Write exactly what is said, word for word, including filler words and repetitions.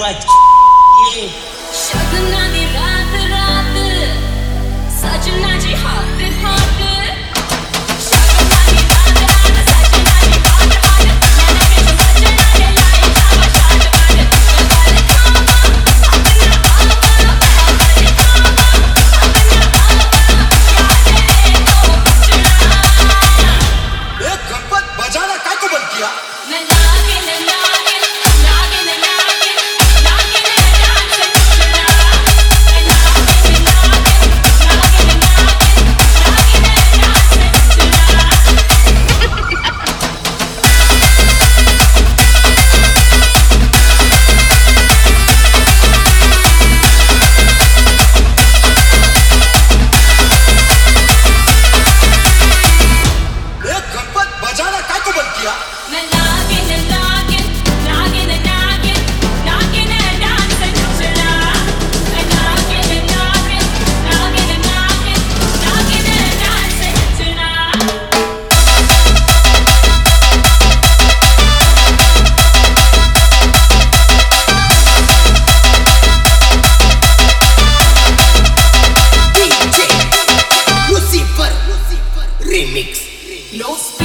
साला ये शगना दी रात रात सजना जी हाथ हाथ शगना दी रात रात सजना जी हाथ हाथ मैंने किस सजना ने लाई सावा शाद कर गल खावा अपना आवा गल खावा अपना आवा याद तो चुना ए गणपत बजाना काय को बंद किया मैं लागे न लागे लागे न लागे लागे न डांस चुना मैं लागे न लागे लागे न लागे लागे न डांस चुना ए गणपत बजाना काय को बंद किया मैं लागे न लागे लागे न लागे लागे न डांस चुना मैं लागे न लागे लागे न लागे लागे न डांस चुना DJ Lucifer Remix No speed.